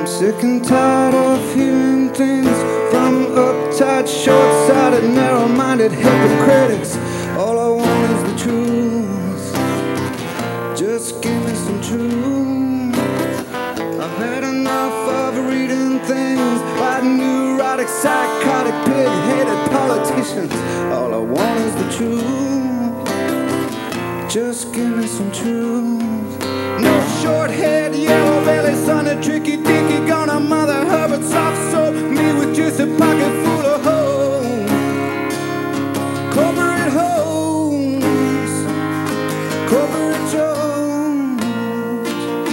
Sick and tired of hearing things from uptight, short-sighted, narrow-minded hypocrites. All I want is the truth. Just give me some truth. I've had enough of reading things by neurotic, psychotic, pig-headed politicians. All I want is the truth. Just give me some truth. No short-haired, yellow-belly, sunny, tricky-dicky, gonna Mother Hubbard soft soap me with just a pocket full of holes. Corporate holes, corporate Jones.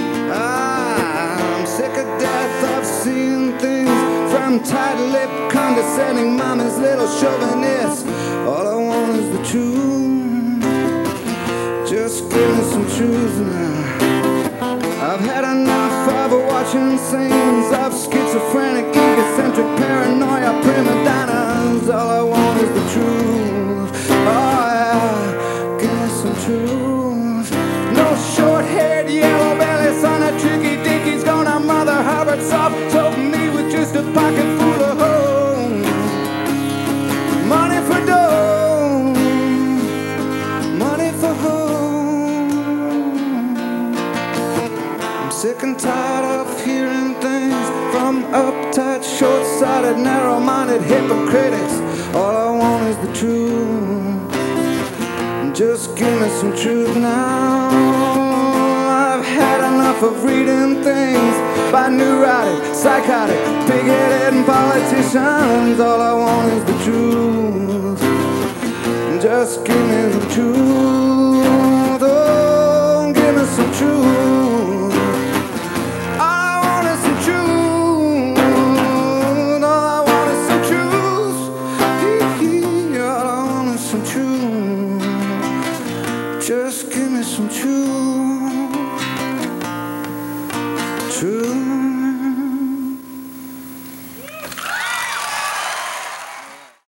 I'm sick of death, I've seen things from tight-lipped, condescending mama's little chauvinists. All I want is the truth. Just give me some truth now. I've had enough of watching scenes of schizophrenic, egocentric, paranoia, prima donnas. All I want is the truth. Oh yeah, give me some truth. No short-haired, yellow-belly, son of tricky dickies, gonna Mother Hubbard soft soap me with just a pocket full of holes. Money for dough, money for hoes. Sick and tired of hearing things from uptight, short-sighted, narrow-minded hypocrites. All I want is the truth. Just give me some truth now. I've had enough of reading things by neurotic, psychotic, pig-headed politicians. All I want is the truth. Just give me the truth. Oh, give me some truth. Just give me some truth.